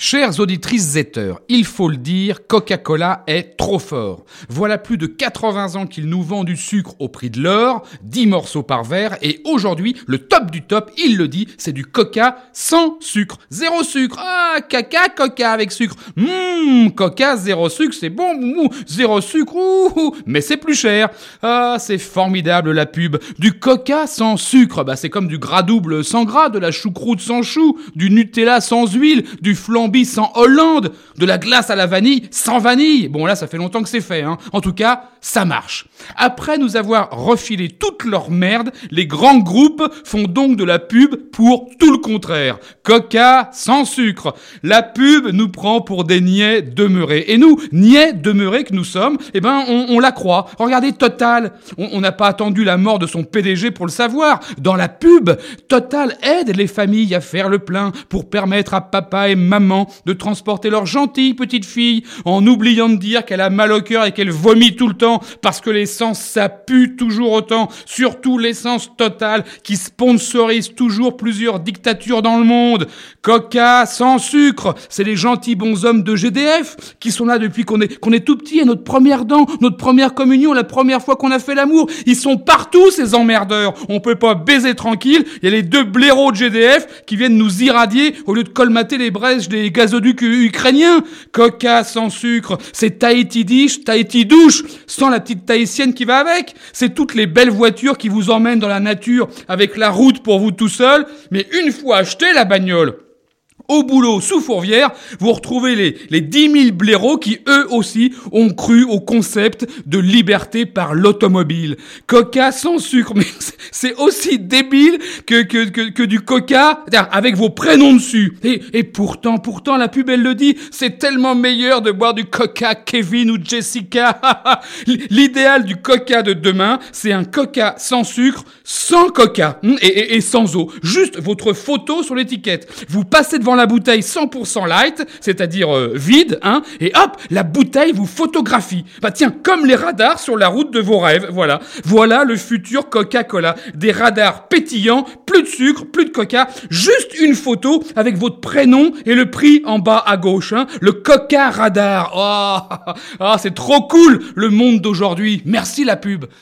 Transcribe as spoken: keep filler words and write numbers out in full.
Chères auditrices auditeurs, il faut le dire, Coca-Cola est trop fort. Voilà plus de quatre-vingts ans qu'il nous vend du sucre au prix de l'or, dix morceaux par verre, et aujourd'hui, le top du top, il le dit, c'est du Coca sans sucre. Zéro sucre. Ah, caca, Coca avec sucre. Hum, Coca, zéro sucre, c'est bon, mou, zéro sucre, ouh, mais c'est plus cher. Ah, c'est formidable la pub. Du Coca sans sucre, bah c'est comme du gras double sans gras, de la choucroute sans chou, du Nutella sans huile, du flan sans Hollande, de la glace à la vanille sans vanille. Bon là, ça fait longtemps que c'est fait, hein. En tout cas, ça marche. Après nous avoir refilé toute leur merde, les grands groupes font donc de la pub pour tout le contraire. Coca sans sucre. La pub nous prend pour des niais demeurés. Et nous, niais demeurés que nous sommes, eh ben, on, on la croit. Regardez Total. On n'a pas attendu la mort de son P D G pour le savoir. Dans la pub, Total aide les familles à faire le plein pour permettre à papa et maman de transporter leur gentille petite fille en oubliant de dire qu'elle a mal au cœur et qu'elle vomit tout le temps parce que l'essence ça pue toujours autant, surtout l'essence Total qui sponsorise toujours plusieurs dictatures dans le monde. Coca sans sucre, c'est les gentils bonshommes de G D F qui sont là depuis qu'on est, qu'on est tout petit, à notre première dent, notre première communion, la première fois qu'on a fait l'amour. Ils sont partout ces emmerdeurs, on peut pas baiser tranquille, il y a les deux blaireaux de G D F qui viennent nous irradier au lieu de colmater les brèches des gazoducs ukrainiens. Coca sans sucre, c'est Tahiti dish, Tahiti douche, sans la petite tahitienne qui va avec. C'est toutes les belles voitures qui vous emmènent dans la nature avec la route pour vous tout seul, mais une fois acheté la bagnole, au boulot, sous Fourvière, vous retrouvez les, les dix mille blaireaux qui, eux aussi, ont cru au concept de liberté par l'automobile. Coca sans sucre, mais c'est aussi débile que, que, que, que du Coca avec vos prénoms dessus. Et, et pourtant, pourtant, la pub, elle le dit, c'est tellement meilleur de boire du Coca Kevin ou Jessica. L'idéal du Coca de demain, c'est un Coca sans sucre, sans Coca et, et, et sans eau. Juste votre photo sur l'étiquette. Vous passez devant la bouteille cent pour cent light, c'est-à-dire euh, vide, hein, et hop, la bouteille vous photographie. Bah tiens, comme les radars sur la route de vos rêves, voilà. Voilà le futur Coca-Cola. Des radars pétillants, plus de sucre, plus de Coca, juste une photo avec votre prénom et le prix en bas à gauche, hein, le Coca Radar. Oh, oh, c'est trop cool, le monde d'aujourd'hui. Merci la pub.